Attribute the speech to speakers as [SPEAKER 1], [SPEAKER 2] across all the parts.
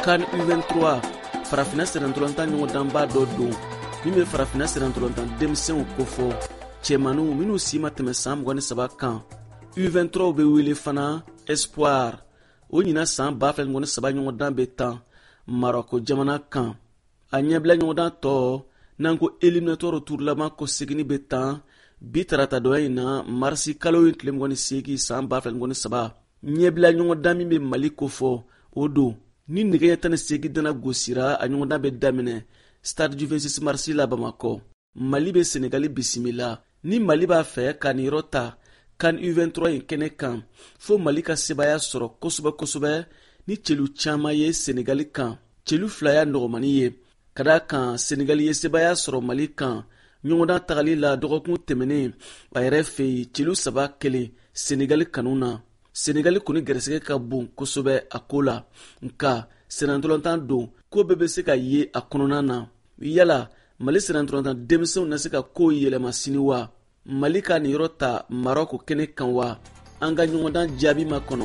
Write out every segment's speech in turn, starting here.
[SPEAKER 1] CAN U23 farafina sɛnɛntɔlɔntan ɲɔgɔndanba dɔ don min bɛ farafina sɛnɛntɔlɔntan denmisɛnw kofɔ cɛmaniw minnu si ma tɛmɛ san 23 kan. U23 bɛ wele fana Espoir o ɲina san 2023 ɲɔgɔndan bɛ tan Maroko jamana kan. A ɲɛbila ɲɔgɔndan tɔ n'an ko éliminatoire tour laban ko segini bɛ tan bi tarata dɔ in na marisi kalo in tile 28 san 2023 ɲɛbila ɲɔgɔndan min bɛ Mali kofɔ o don ni nɛgɛ 18 dana gosira a ɲɔgɔndan bɛ daminɛ stade du 26 mars la Bamakɔ. Mali bɛ Senegali bisimila ni Mali b'a fɛ ka nin yɔrɔ ta CAN U23 in kɛnɛ kan fo Mali ka sebaya sɔrɔ kosɛbɛ ni celu caman ye Senegali kan. Celu fila ya nɔgɔmani ye ka da kan Senegali ye sebaya sɔrɔ Mali kan ɲɔgɔndan tagali la dɔgɔkun tɛmɛnen a yɛrɛ fɛ yen celu 3-1 Senegali kanu na. Senegali kɔni gɛrɛsɛgɛ ka bon kosɛbɛ a ko la nka sɛnɛntɔlɔntan don ko bɛɛ bɛ se ka ye a kɔnɔna na. Yala Mali sɛnɛntɔlɔntan denmisɛnw na se ka ko yɛlɛma sini wa? Mali ka nin yɔrɔ ta Maroko kɛnɛ kan wa? An ka ɲɔgɔndan jaabi ma kɔnɔ.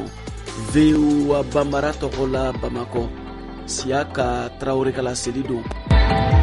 [SPEAKER 1] VOA Bambara tɔgɔ la Bamakɔ. Siaka Traoré ka laseli don.